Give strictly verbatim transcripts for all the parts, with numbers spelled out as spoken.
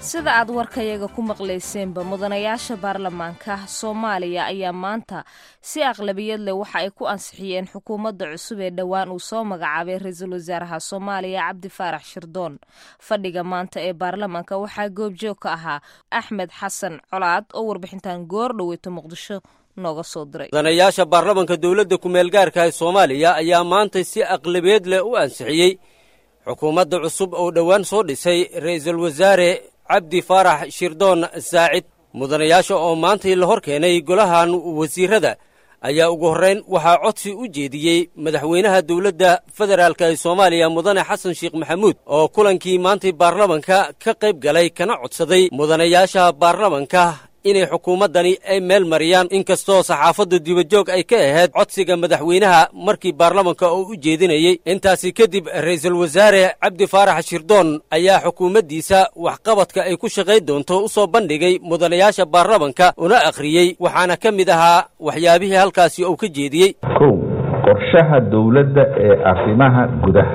sida aad warkayaga ku maqlayseenba mudanayaasha baarlamaanka Soomaaliya ayaa maanta si aqlabiyad leh waxa ay ku ansixiyeen xukuumadda cusub ee dhawaan uu soo magacaabay ra'iisul wasaaraha Soomaaliya Cabdi Faarax Shirdoon. Fadhiga maanta ee baarlamaanka waxaa goobjoog ka ahaa Axmed Xasan Colaad oo warbixintan goor dhaweeyto Muqdisho nooga soo diray. mudanayaasha baarlamaanka dawladda ku meel gaarka ah Soomaaliya ayaa maanta si aqlabiyad leh u ansixiyay xukuumadda cusub oo dhawaan soo dhisay ra'iisul wasaare Cabdi Faarax Shirdoon Saacid. mudanayaasha oo maanta la hor keenay golahan wasiirada ayaa ugu horeyn waxaa codsi u jeediyey madaxweynaha dawladda federaalka ee Soomaaliya mudane Xasan Sheekh Maxamuud oo kulankii maanta baarlamaanka ka qayb galay kana codsaday mudanayaasha baarlamaanka inay xukuumadani ay meel mariyaan inkastoo saxaafadda dibajoog ay ka ahayd codsiga madaxweynaha markii baarlamaanka uu u jeedinayay. intaasi kadib ra'iisul wasaare Cabdi Faarax Shirdoon ayaa xukuumaddiisa waxqabadka ay ku shaqayn doonto u soo bandhigay mudanayaasha baarlamaanka una akhriyey waxaana ka mid ahaa waxyaabihii halkaasi uu ka jeediyey. kow qorshaha dawladda ee arrimaha gudaha,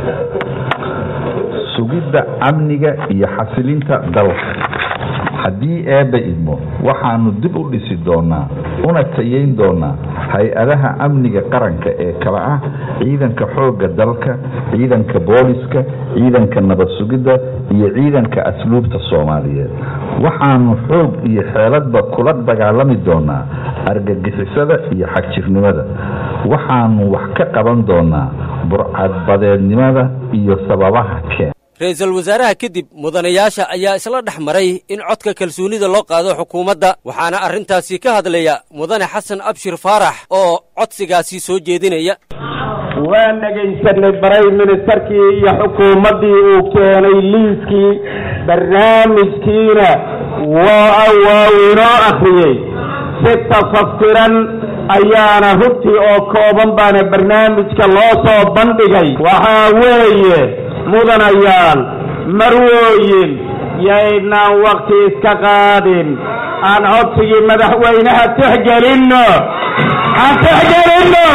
sugidda amniga iyo xasilinta dalka. haddii eebba idmo waxaanu dib u dhisi doonaa una tayeyn doonaa hay-adaha amniga qaranka ee kala ah ciidanka xoogga dalka, ciidanka booliska, ciidanka nabad sugidda iyo ciidanka asluubta Soomaaliyeed. waxaanu xoog iyo xeeladba kula dagaalami doonaa argagixisada iyo xagjirnimada. waxaanu wax ka qaban doonaa burcadbadeednimada iyo sababaha keen. ra'iisul wasaaraha kadib mudanayaasha ayaa isla dhex maray in codka kalsoonida loo qaado xukuumadda waxaana arrintaasi ka hadlaya mudane Xasan Abshir Faarax oo codsigaasi soo jeedinaya. waan dhagaysanay baray ministerkii iyo xukuumaddii uu keenay liiskii barnaamijkiina waa inoo akhriyey si tafaftiran ayaana runtii oo kooban baana barnaamijka loo soo bandhigay. waxaa weeye mudanayaal marwooyin yaynaan waqti iska qaadin, aan codsigii madaxweynaha tixgelinno aan tixgelinno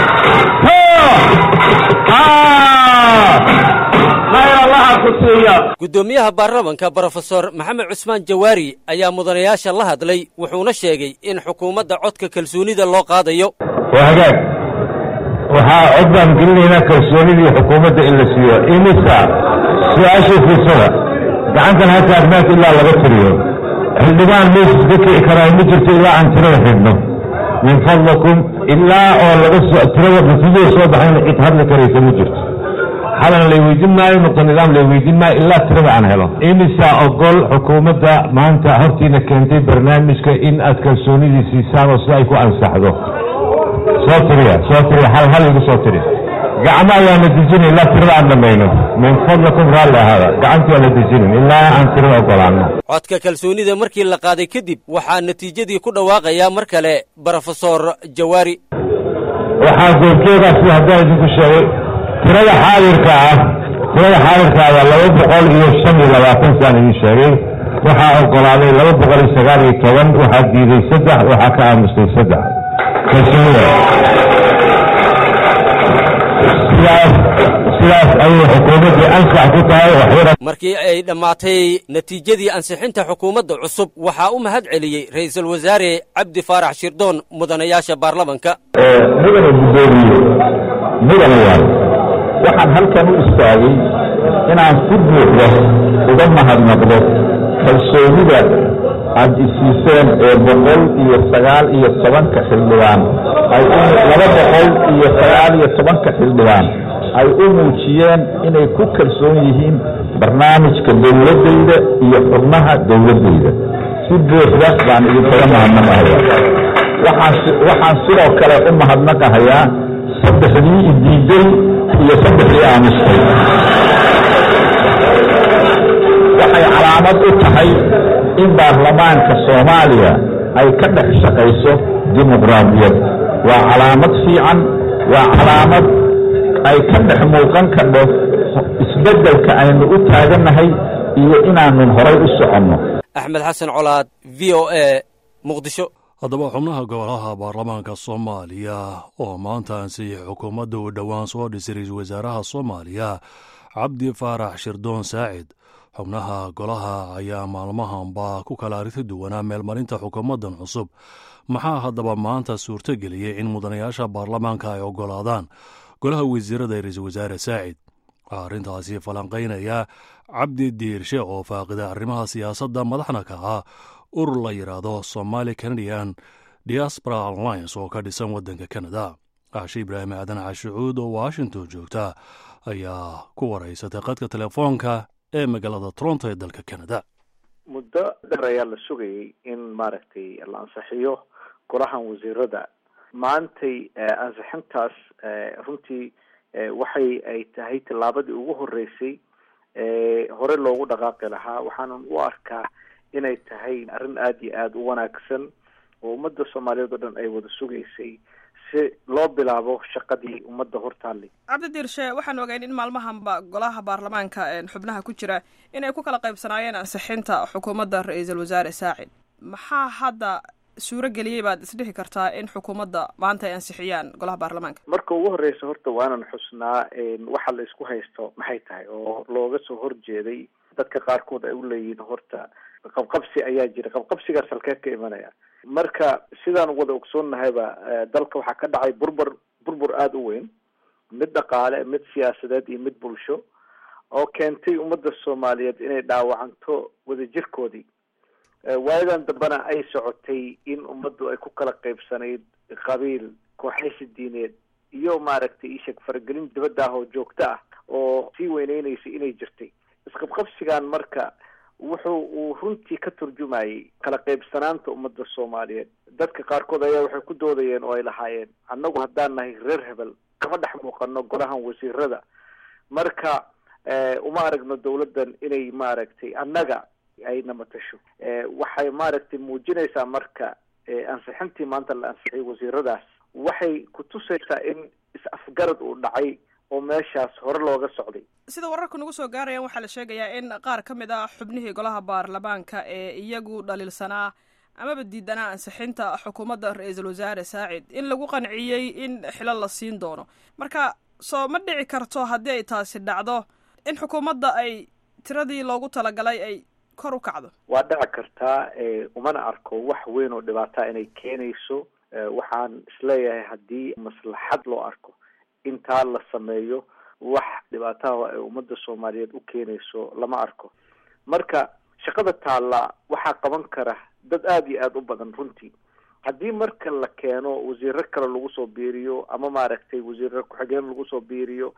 khayr allaha ku siiya. guddoomiyaha baarlamaanka Professor Maxamed Cusmaan Jawaari ayaa mudanayaasha la hadlay wuxuuna sheegay in xukuumadda codka kalsoonida loo qaadayo. wahagaag waxaa codbaan gelinaynaa kalsoonidii xukuumadda in la siiyo. imisa su-aashii fiirsada gacantan ha taagnaanta ilaa laga tiriyo. xildhibaan mees iska kici karaa ma jirto ilaa aan tirada xidhno min fadlakum, ilaa oo laga soo tirada natiijada soo baxayna cid hadli karaysa ma jirto. xalan lay weydiin maayo, nuqta nidaam lay weydiin maayo ilaa tirada aan helo. imisa ogol xukuumadda maanta hortiina keentay barnaamijka in aad kalsoonidii siisaan oo si ay ku ansaxdo. soo tiriya soo tiriya hal hal igu soo tiri. gacmo ayaan la dejinin ilaa tirada aan dhamayno. min fadlakum raalli ahaada, gacantii aan la dejinin ilaa aan tirada ogolaano. codka kalsoonida markii la qaaday kadib waxaa natiijadii ku dhawaaqayaa mar kale Professor Jawaari. waxaa goobjoogaa sida haddaan idinku sheegay tirada xaadirka ah tirada xaadirka ah laba boqol iyo shan iyo labaatan saan idin sheegay. waxaa ogolaaday laba boqol iyo sagaal iyo toban, waxaa diiday saddex, waxaa ka aamustay saddex. sidaas ayay xukuumaddii ansax ku tahay. markii ay dhammaatay natiijadii ansixinta xukuumadda cusub waxaa u mahad celiyey ra'iisul wasaare Cabdi Faarax Shirdoon mudanayaasha baarlamaanka. mudane guddoomiye mudanayaal, waxaan halkan u istaagay inaan si buuxda uga mahadnaqdo kalsoonida aad isiiseen ee boqol iyo sagaal iyo tobanka xildhibaan ay laba boqol iyo sagaal iyo tobanka xildhibaan ay u muujiyeen inay ku kalsoon yihiin barnaamijka dawladdayda iyo xubnaha dawladdayda. si buuxda baan idinkaga mahadnaqahayaa. waxaan sidoo kale u mahadnaqahayaa saddexdii idiiday iyo saddexdii aamustay. waxay calaamad u tahay in baarlamaanka Soomaaliya ay ka dhex shaqayso dimuqraadiyad. waa calaamad fiican, waa calaamad ay ka dhex muuqan karto isbeddelka aynu u taaganahay iyo inaanu horay u soconno. Axmed Xasan Colaad, V O A, Muqdisho. haddaba xubnaha golaha baarlamaanka Soomaaliya oo maanta ansixiyay xukuumadda uu dhowaan soo dhisay ra'iisul wasaaraha Soomaaliya Cabdi Faarax Shirdoon Saacid xubnaha golaha ayaa maalmahanba ku kala arrinta duwanaa meelmarinta xukuumaddan cusub. maxaa haddaba maanta suurto geliyey in mudanayaasha baarlamaanka ay oggolaadaan golaha wasiirada ee ra-iisul wasaare saacid? arrintaasi falanqaynaya cabdi diirshe oo faaqida arrimaha siyaasadda madaxna ka ah urur la yidhaahdo Somali Canadian Diaspora Alliance oo ka dhisan waddanka Canada. Aashi Ibraahim Aadan Cashucuud oo Washington joogta ayaa ku waraysatay qadka telefoonka ee magaalada Toronto ee dalka Canada. muddo dheer ayaa la sugayay in maaragtay la ansixiyo golahan wasiirada. maantay ansixintaas runtii waxay ay tahay tallaabadii ugu horeysay hore loogu dhaqaaqi lahaa. waxaanan u arkaa inay tahay arrin aada iyo aada u wanaagsan oo ummadda soomaaliyeed oo dhan ay wada sugaysay si loo bilaabo shaqadii ummadda hortaallay. cabdi diirshe, waxaan ogayn in maalmahanba golaha baarlamaanka xubnaha ku jira inay ku kala qaybsanaayeen ansixinta xukuumadda ra-iisul wasaare saacid. maxaa hadda suuro geliyey baad isdhihi kartaa in xukuumadda maanta ay ansixiyaan golaha baarlamaanka? marka ugu horreysa horta waanan xusnaa waxa la isku haysto maxay tahay oo looga soo horjeeday. dadka qaarkood ay u leeyihiin horta qabqabsi ayaa jira. qabqabsigaas halkee ka imanaya? marka sidaan wada ogsoonnahayba dalka waxaa ka dhacay burbur burbur aada u weyn, mid dhaqaale, mid siyaasadeed iyo mid bulsho, oo keentay ummadda soomaaliyeed inay dhaawacanto wadajirkoodii. waayadan dambena ay socotay in ummaddu ay ku kala qaybsanayd qabiil, kooxaysi diineed iyo maaragtay isheg faragelin dibadda ah oo joogto ah oo sii weyneynaysa inay jirtay. isqabqabsigan marka wuxuu uu runtii ka turjumayay kala qaybsanaanta ummadda soomaaliyeed. dadka qaarkood ayaa waxay ku doodayeen oo ay lahaayeen annagu haddaan nahay reer hebel kama dhex muuqano golahan wasiirada, marka uma aragno dawladdan inay maaragtay annaga ayna matasho. waxay maaragtay muujinaysaa marka ansixintii maanta la ansixiyay wasiiradaas waxay ku tusaysaa in is-afgarad uu dhacay oo meeshaas hore looga socday. sida wararka nagu soo gaarayaan waxaa la sheegayaa in qaar ka mid ah xubnihii golaha baarlamaanka ee iyagu dhaliilsanaa amaba diidanaa ansixinta xukuumadda ra-iisul wasaare saacid in lagu qanciyey in xilo la siin doono. marka soo ma dhici karto haddii ay taasi dhacdo in xukuumadda ay tiradii loogu talagalay ay kor u kacdo? waa dhici kartaa. umana arko wax weyn oo dhibaataa inay keenayso. waxaan isleeyahay haddii maslaxad loo arko intaa la sameeyo wax dhibaataha ay ummadda soomaaliyeed u keenayso lama arko. marka shaqada taalla waxaa qaban kara dad aada iyo aada u badan runtii. haddii marka la keeno wasiiro kale lagu soo biiriyo ama maaragtay wasiiro ku-xigeen lagu soo biiriyo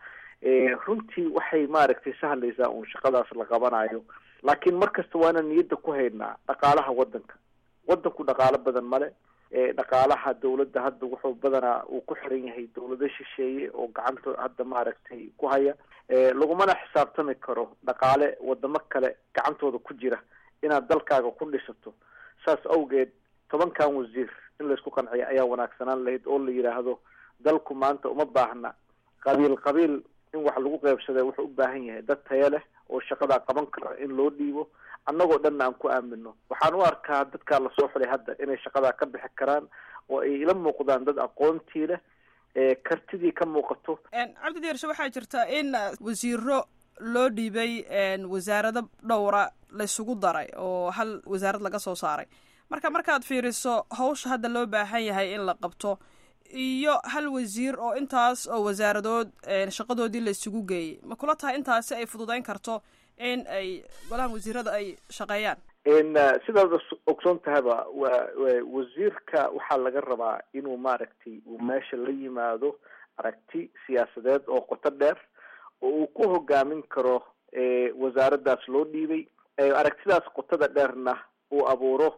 runtii waxay maaragtay sahlaysaa uun shaqadaas la qabanayo. laakiin markasta waana niyadda ku haynaa dhaqaalaha waddanka. waddanku dhaqaalo badan male. dhaqaalaha dawladda hadda wuxuu badanaa uu ku xiran yahay dawlado shisheeye oo gacanta hadda maaragtay ku haya. lagumana xisaabtami karo dhaqaale wadamo kale gacantooda ku jira inaad dalkaaga ku dhisato. saas awgeed tobankan wasiir in laysku qanciyo ayaa wanaagsanaan lahayd oo la yidhaahdo dalku maanta uma baahna qabiil qabiil in wax lagu qaybsada. wuxuu u baahan yahay dad taya leh oo shaqadaa qaban kara in loo dhiibo, annagoo dhanna aan ku aamino. waxaan u arkaa dadkaa lasoo xulay hadda inay shaqadaa ka bixi karaan oo ay ila muuqdaan dad aqoontii leh ee kartidii ka muuqato. cabdi diirshe, waxaa jirta in wasiiro loo dhiibay wasaarado dhowra laysugu daray oo hal wasaarad laga soo saaray. marka markaad fiiriso hawsha hadda loo baahan yahay in la qabto iyo hal wasiir oo intaas oo wasaaradood shaqadoodii la isugu geeyey, ma kula tahay intaasi ay fududeyn karto in ay golahan wasiirada ay shaqeeyaan? sidaad ogsoon tahayba wa wasiirka waxaa laga rabaa inuu maaragtay uu meesha la yimaado aragti siyaasadeed oo qoto dheer oo uu ku hogaamin karo wasaaraddaas loo dhiibay. aragtidaas qotada dheerna uu abuuro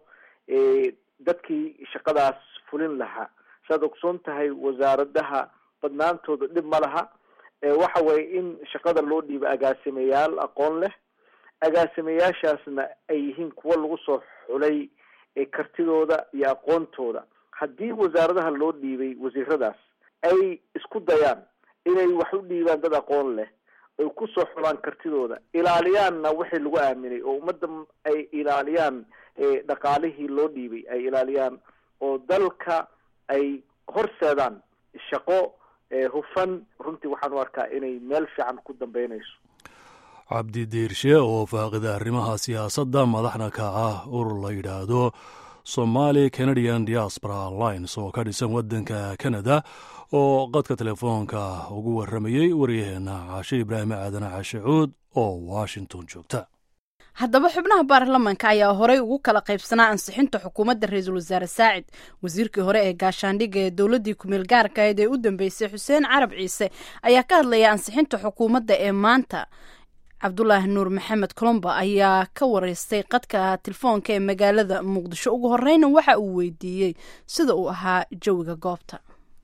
dadkii shaqadaas fulin lahaa. saad ogsoon tahay wasaaradaha badnaantooda dhib ma laha. waxa weeye in shaqada loo dhiibo agaasimayaal aqoon leh. agaasimayaashaasna ay yihiin kuwa lagu soo xulay kartidooda iyo aqoontooda. haddii wasaaradaha loo dhiibay wasiiradaas ay isku dayaan inay wax u dhiibaan dad aqoon leh, ay kusoo xulaan kartidooda, ilaaliyaanna wixii lagu aaminay oo ummadda ay ilaaliyaan dhaqaalihii loo dhiibay ay ilaaliyaan oo dalka ay horseedaan shaqo hufan, runtii waxaan u arkaa inay meel fiican ku dambeynayso. cabdi diirshe oo faaqida arrimaha siyaasadda madaxna ka ah urur la yidhaahdo Somali Canadian Diaspora Alliance oo ka dhisan waddanka Canada oo qadka telefoonka ugu waramayay waryaheena Caashe Ibraahim Aadan Caashe Cuud oo Washington joogta. haddaba xubnaha baarlamaanka ayaa horey ugu kala qaybsanaa ansixinta xukuumadda ra-iisul wasaare saacid wasiirkii hore ee gaashaandhigga ee dowladdii kumeel gaarka ahayd ee u dambeysay xuseen carab ciise ayaa ka hadlaya ansixinta xukuumadda ee maanta. cabdulaahi nuur maxamed colombo ayaa ka wareystay qadka telefoonka ee magaalada muqdisho. ugu horeyna waxa uu weydiiyey sida uu ahaa jawiga goobta.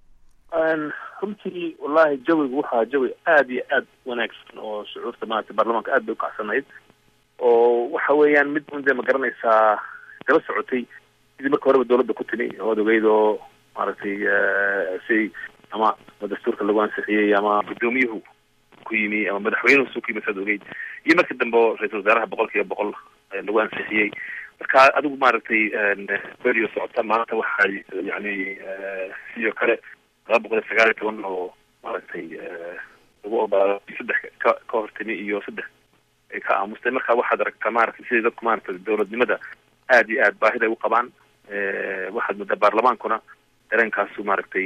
runtii wallaahi jawigu waxaa jawi aada iyo aada wanaagsan oo shucuurta maaragtay baarlamaanka aad bay ukacsanayd oo waxa weeyaan mid unde ma garanaysaa daba socotay sidii marka horeba dawladda ku timi ood ogeyd oo maaragtay si ama dastuurka lagu ansixiyey ama guddoomiyuhu ku yimi ama madaxweynuhu suu ku yimi saad ogeyd iyo markii dambe oo ra-iisul wasaaraha boqol kiiba boqol lagu ansixiyey marka adigu maaragtay beriyo socota maanta waxay yani sidoo kale laba boqol iyo sagaal iyo toban oo maaragtay lagu ogolaaday saddex ka ka hortimi iyo saddex ay ka aamustay marka waxaad aragtaa maaragtay sidii dadku maaragtay dawladnimada aada iyo aada baahida ay u qabaan waxaad moodaa baarlamaankuna dareenkaasu maaragtay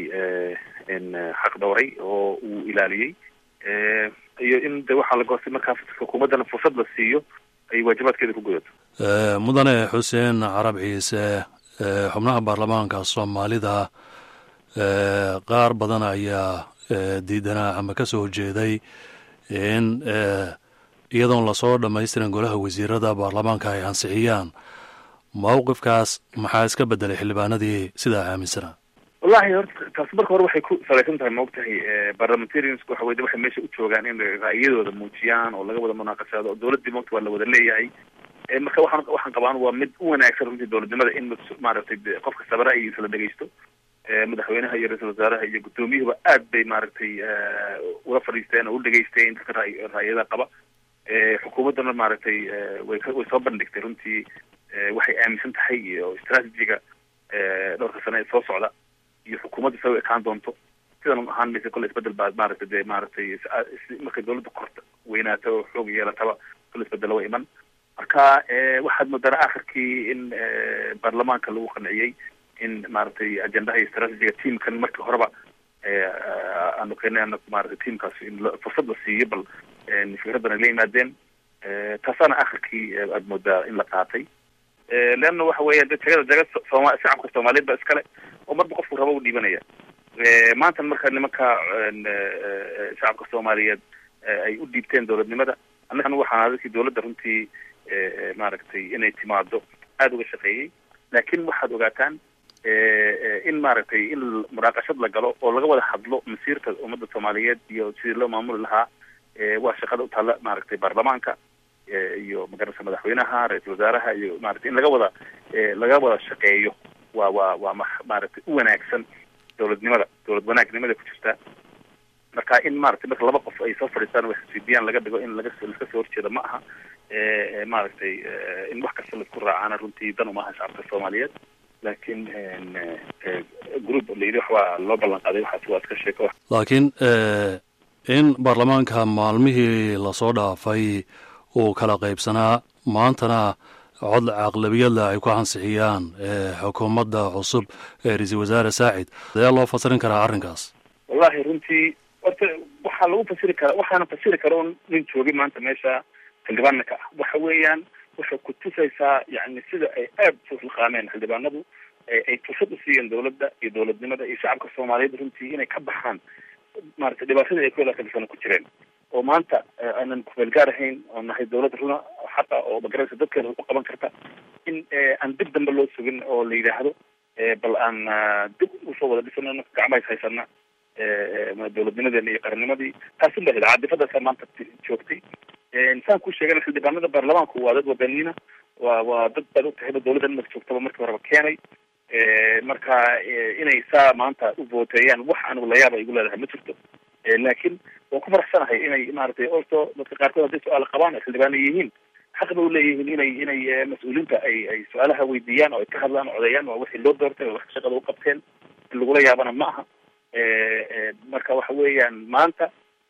xaq dhowray oo uu ilaaliyey iyo in de waxaa la goostay markaa xukuumaddana fursad la siiyo ay waajibaadkeeda ku gudato. mudane xuseen carab ciise xubnaha baarlamaanka soomaalida qaar badan ayaa diidanaa ama ka soo horjeeday in iyadoon lasoo dhamaystiran golaha wasiirada baarlamaanka ay ansixiyaan. mawqifkaas maxaa iska bedelay xildhibaanadii sidaa aaminsanaa? wallahi horta taas marka hore waxay ku salaysan tahay maogtahay parliamentariansku waxa weye waxay meesha u joogaan in ra'yadooda muujiyaan oo laga wada munaaqashado oo dawladdii maogta waa la wada leeyahay marka waxaan waxaan qabaan waa mid u wanaagsan runtii dawladnimada in maaragtay qof kastaba ra'yigiisa la dhegeysto madaxweynaha iyo ra-iisul wasaaraha iyo guddoomiyuhuba aad bay maaragtay ula fadhiisteen oo u dhegeysteen dadka ra- ra'yada qaba xukuumaddana maaragtay way way soo bandhigtay runtii waxay aaminsan tahay iyo istraatijiga dhowrka sane ee soo socda iyo xukuumadda sa ekaan doonto sidan ahaan maysa kolle isbedel baa maaragtay dee maaragtay markay dawladda korta weynaato oo xoog yeelataba kolle isbedelo wa iman marka waxaad moodana akhirkii in baarlamaanka lagu qanciyey in maaragtay ajendaha iyo istraatijiga tiamkan markii horeba aanu keenay ana maaragtay tiamkaas in fursad la siiyo bal fikraddan ay la yimaadeen taasaana akhirkii aad moodaa in la qaatay leanna waxa weeya de tagada daga sooma shacabka soomaaliyeed ba iskale oo marba qofku rabo u dhiibanaya maanta marka nimanka shacabka soomaaliyeed ay u dhiibteen dawladnimada annagana waxaan dadkii dawladda runtii maaragtay inay timaado aada uga shaqeeyey laakiin waxaad ogaataan in maaragtay in muraaqashad la galo oo laga wada hadlo masiirka ummadda soomaaliyeed iyo sidii loo maamuli lahaa waa shaqada utaalla maaragtay baarlamaanka iyo magarasa madaxweynaha ra-iisul wasaaraha iyo maaragtay in laga wada laga wada shaqeeyo waa waa waa ma maaragtay u wanaagsan dawladnimada dawlad wanaagnimada ku jirta marka in maaragtay marka laba qof ay soo fadhiistaan wax isweydiiyaan laga dhigo in laga laska soo horjeeda ma aha maaragtay in wax kasta laisku raacaana runtii dan uma aha shacabka soomaaliyeed laakiin group layidhi wax waa loo ballan qaaday waxaas waa iska sheeko. laakiin in baarlamaanka maalmihii lasoo dhaafay uu kala qaybsanaa maantana cod aqlabiyadla ay ku ansixiyaan xukuumadda cusub ee ra-iisul wasaare saacid ayaa loo fasirin karaa arrinkaas? wallahi runtii horta waxaa lagu fasiri karaa waxaana fasiri kara un nin joogay maanta meesha xildhibaanna ka ah waxa weeyaan waxay ku tusaysaa yani sida ay aada usulqaameen xildhibaanadu ay fursad u siiyeen dawladda iyo dawladnimada iyo shacabka soomaaliyeed runtii inay ka baxaan maaragtay dhibaatadii ay ku wada kalsano ku jireen oo maanta aanan kumeel gaar ahayn oo nahay dawlad runa xaqa oo magaraysa dadkeeda u qaban karta in aan dib dambe loo sugin oo la yidhaahdo bal aan dib usoo wada dhisano gacmaha is haysana dawladnimadeena iyo qarannimadii taasin ba caadifadaasa maanta joogtay saan ku sheegana xildhibaanada baarlamaanku waa dad wadaniina waa waa dad baad utahayba dawladda imarka joogtaba markii horeba keenay marka inay saa maanta u vooteeyaan wax anigu layaaba igu leedahay ma jirto laakiin waan ku faraxsanahay inay maaragtay orto dadka qaarkood hadday su-aala qabaan ay xildhibaana yihiin xaq ba uleeyihiin inay inay mas-uuliinta ay ay su-aalaha weydiiyaan oo ay ka hadlaan o codeeyaan waa wixii loo doortay oo wax shaqada u qabteen in lagula yaabana ma aha marka waxa weeyaan maanta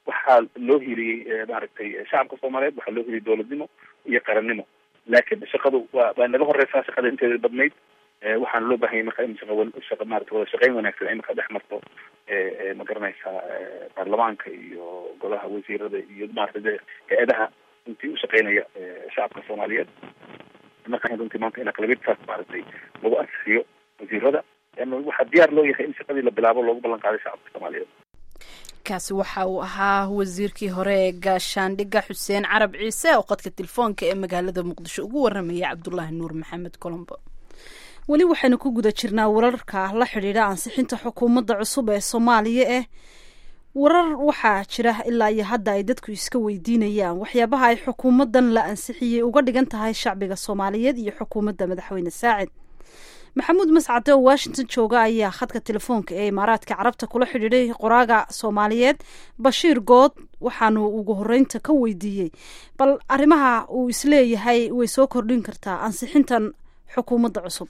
waxaa loo hiriyey maaragtay shacabka soomaaliyeed, waxaa loo hiriyey dowladnimo iyo qarannimo. laakiin shaqadu waa waa naga horeysaa, shaqada inteeda badnayd. waxaana loo baahanyay marka in shaqa shaqa maarata wada shaqeyn wanaagsan ay marka dhex marto ma garanaysaa baarlamaanka iyo golaha wasiirada iyo maarata hay-adaha intii u shaqeynaya shacabka soomaaliyeed. marka runtii maanta in aqlabiyadsaas maaragtay lagu ansixiyo wasiirada, waxaa diyaar loo yahay in shaqadii la bilaabo loogu ballan qaaday shacabka soomaaliyeed. kaasi waxa uu ahaa wasiirkii hore ee gaashaandhigga xuseen carab ciise oo qadka telefoonka ee magaalada muqdisho ugu waramayay cabdulaahi nuur maxamed colombo. weli waxaynu ku guda jirnaa wararka la xidhiidha ansixinta xukuumadda cusub ee soomaaliya eh warar waxaa jira ilaa iyo hadda ay dadku iska weydiinayaan waxyaabaha ay xukuumaddan la ansixiyey uga dhigan tahay shacbiga soomaaliyeed iyo xukuumadda madaxweyne saacid. maxamuud mascade oo washington jooga ayaa khadka telefoonka ee imaaraadka carabta kula xidhiidhay qoraaga soomaaliyeed bashiir good, waxaanu ugu horeynta ka weydiiyey bal arrimaha uu isleeyahay way soo kordhin kartaa ansixintan xukuumadda cusub.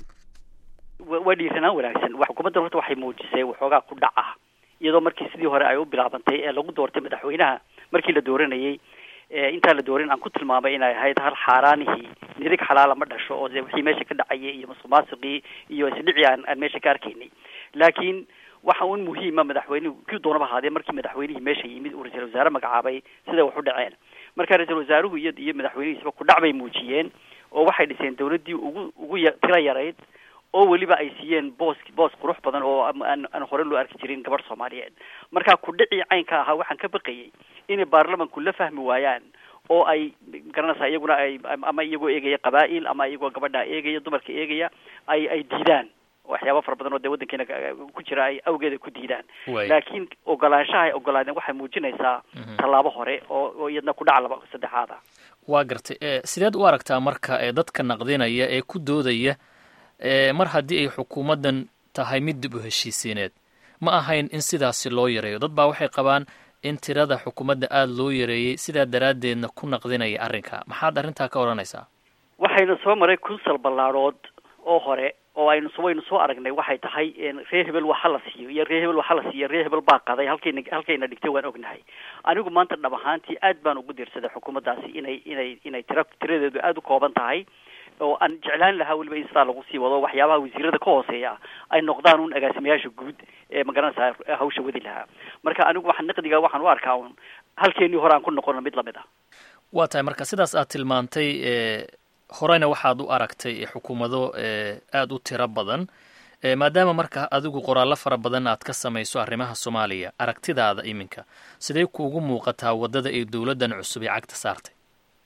waa dhiiranaan wanaagsan. xukuumaddan horta waxay muujisay waxoogaa ku dhac ah, iyadoo markii sidii hore ay u bilaabantay ee lagu doortay madaxweynaha markii la dooranayay intaan la doorin aan ku tilmaamay inay ahayd hal xaaraanihii nirig xalaala ma dhasho oo wixii meesha ka dhacayay iyo musuqmaasuqii iyo isdhici aan aan meesha ka arkaynay. laakiin waxa uun muhiima madaxweynuhu kii doonaba ahaadee markii madaxweynihii meesha yimid uu ra-iisul wasaare magacaabay sida wax u dhaceen. marka ra-iisul wasaaruhu iyo iyo madaxweynihiisba ku dhac bay muujiyeen oo waxay dhiseen dawladdii ugu ugu tira yarayd oo weliba ay siiyeen boos boos qurux badan oo aan aan hore loo arki jirin gabadh Soomaaliyeed. marka ku dhici caynka ahaa waxaan ka baqayay in baarlamaanku la fahmi waayaan oo ay garanaysaa iyaguna ay ama iyagoo eegaya qabaa'il ama iyagoo gabadha eegaya dumarka eegaya ay ay diidaan waxyaabo fara badan oo de wadankeena ku jira ay awgeeda ku diidaan. laakiin ogolaanshaha ay ogolaadeen waxay muujinaysaa tallaabo hore oo oo iyadna ku dhac laba saddexaad ah. waa gartay ee sideed u aragtaa marka ee dadka naqdinaya ee ku doodaya ee mar haddii ay xukuumaddan tahay mid dib u heshiisiineed ma ahayn in sidaasi loo yareeyo? dad baa waxay qabaan in tirada xukuumadda aada loo yareeyey sidaa daraaddeedna ku naqdinaya arrinka. maxaad arrintaa ka odhanaysaa? waxayna soo maray kunsal ballaadhood oo hore oo aynu waynu soo aragnay waxay tahay reer hebel waxa la siiyo iyo reer hebel waxa la siiyo reer hebel baa qaday halkayna halkayna dhigtay waan ognahay. anigu maanta dhab ahaantii aad baan ugu diirsaday xukuumaddaasi inay inay inay tira tiradeedu aada u kooban tahay oo aan jeclaan lahaa weliba in sidaa lagu sii wado waxyaabaha wasiirada ka hooseeya ay noqdaan un agaasimayaasha guud ee magaranaysaa hawsha wadi lahaa. marka anigu waxaan naqdiga waxaan u arkaa un halkeenii hore aan ku noqono mid lamid ah. waa tahay marka sidaas aad tilmaantay ee horeyna waxaad u aragtay xukuumado ee aada u tiro badan maadaama marka adigu qoraallo fara badan aad ka samayso arrimaha Soomaaliya, aragtidaada iminka sidee kuugu muuqataa wadada ay dawladdan cusub ee cagta saartay?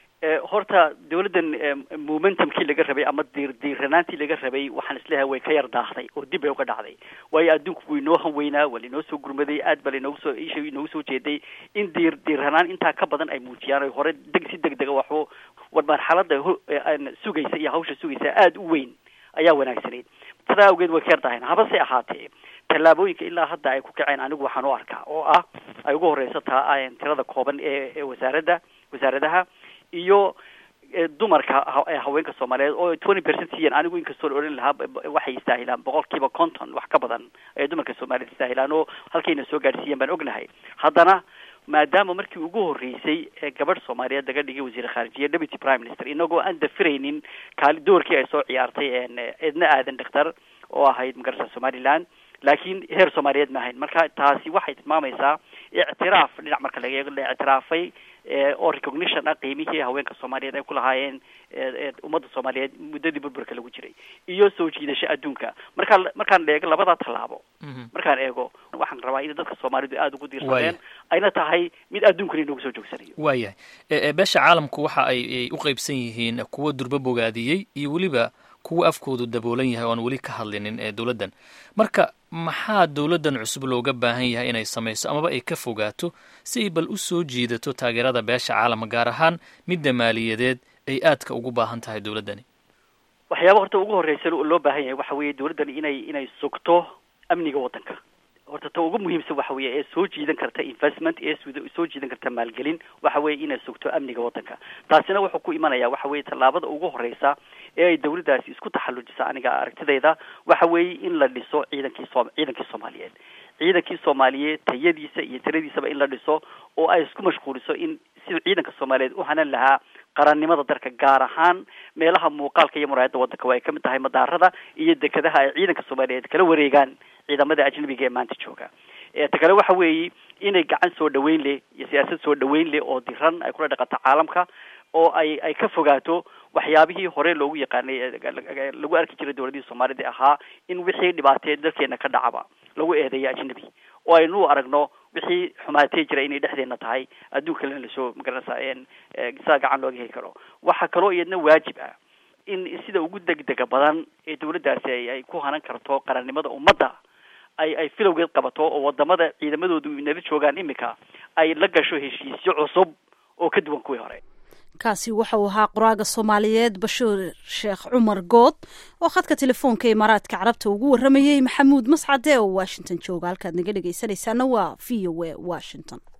horta dawladdan momentumkii laga rabay ama diir diiranaantii laga rabay waxaan isleeyahay way ka yar daahday oo dib bay uga dhacday. waayo adduunku wuu inoo hanweynaa, waa lainoo soo gurmaday, aad baa lainoogu soo isha inoogu soo jeeday in diir diiranaan intaa ka badan ay muujiyaan oy hore deg si deg dega waxu war marxaladda sugaysa iyo hawsha sugaysa aada u weyn ayaa wanaagsanayd. sidaa awgeed way ka yar daaheen. habase ahaatee tallaabooyinka ilaa hadda ay ku kaceen anigu waxaan u arkaa oo ah ay ugu horeyso taa tirada kooban ee ee wasaaradda wasaaradaha iyo dumarka haweenka Soomaaliyeed oo twenty percent siiyeen. anigu inkastoo oran lahaa waxay istaahilaan boqolkiiba konton wax ka badan ee dumarka Soomaaliyeed istaahilaan oo halkayna soo gaarsiiyeen baan ognahay. haddana maadaama markii ugu horeysay gabadh Soomaaliyeed laga dhigay wasiir khaarijiye deputy prime minister inagoo aan dafiraynin kaali doorkii ay soo ciyaartay eedna aadan dhakhtar oo ahayd magarasa Somaliland laakiin heer Soomaaliyeed ma ahayn. marka taasi waxay tilmaamaysaa ictiraaf dhinac marka laga eego la ictiraafay oo recognition ah qiimihii haweenka Soomaaliyeed ay ku lahaayeen ummadda Soomaaliyeed muddadii burburka lagu jiray iyo soo jiidasho adduunka. marka markaan eego labada tallaabo markaan eego waxaan rabaa in dadka Soomaalidu aad ugu diirsadeen ayna tahay mid adduunka inuu soo joogsanayo. waayahay ee beesha caalamku waxa ay u qaybsan yihiin kuwa durba bogaadiyey iyo weliba kuwa afkoodu daboolan yahay oo aan weli ka hadlinin ee dawladdan. marka maxaa dawladdan cusub looga baahan yahay inay samayso amaba ay ka fogaato si ay bal u soo jiidato taageerada beesha caalamka gaar ahaan midda maaliyadeed ay aadka ugu baahan tahay dawladdani? waxyaaba horta ugu horreysa loo baahan yahay waxa weeye dawladdani inay inay sugto amniga waddanka. horta ta ugu muhiimsan waxa weeye ee soo jiidan karta investment ee soo jiidan karta maalgelin waxa weeye inay sugto amniga waddanka. taasina wuxuu ku imanayaa waxa weeye tallaabada ugu horreysa ee ay dawladdaasi isku taxallujisa aniga aragtidayda waxa weeye in la dhiso ciidankii Soom ciidankii Soomaaliyeed. ciidankii soomaaliyeed tayadiisa iyo tiradiisaba in la dhiso oo ay isku mashquuliso in siduu ciidanka soomaaliyeed u hanan lahaa qarannimada dalka, gaar ahaan meelaha muuqaalka iyo muraayadda waddanka waa ay kamid tahay madaarada iyo dekedaha ay ciidanka soomaaliyeed kala wareegaan ciidamada ajnabiga ee maanta jooga. ta kale waxa weeye inay gacan soo dhaweyn leh iyo siyaasad soo dhaweyn leh oo diran ay kula dhaqato caalamka, oo ay ay ka fogaato waxyaabihii hore loogu yaqaanay lagu arki jiray dowladii Soomaalida ahaa in wixii dhibaateed dalkeena ka dhacaba lagu eedeeyo ajnabi, oo aynu aragno wixii xumaatay jiray inay dhexdeena tahay adduunka la soo magaranaysaa in saa gacan looga heli karo. waxa kaloo iyadna waajib ah in sida ugu degdega badan ee dowladdaasi ay ay ku hanan karto qarannimada ummadda ay ay filowgeed qabato oo wadamada ciidamadoodu inay joogaan imika ay la gasho heshiisyo cusub oo ka duwan kuwii hore. kaasi waxa uu ahaa qoraaga Soomaaliyeed Bashiir Sheekh Cumar Good oo khadka telefoonka Imaaraadka Carabta ugu waramayay Maxamuud Mascade oo Washington jooga. halkaad naga dhageysanaysaana waa V O A Washington.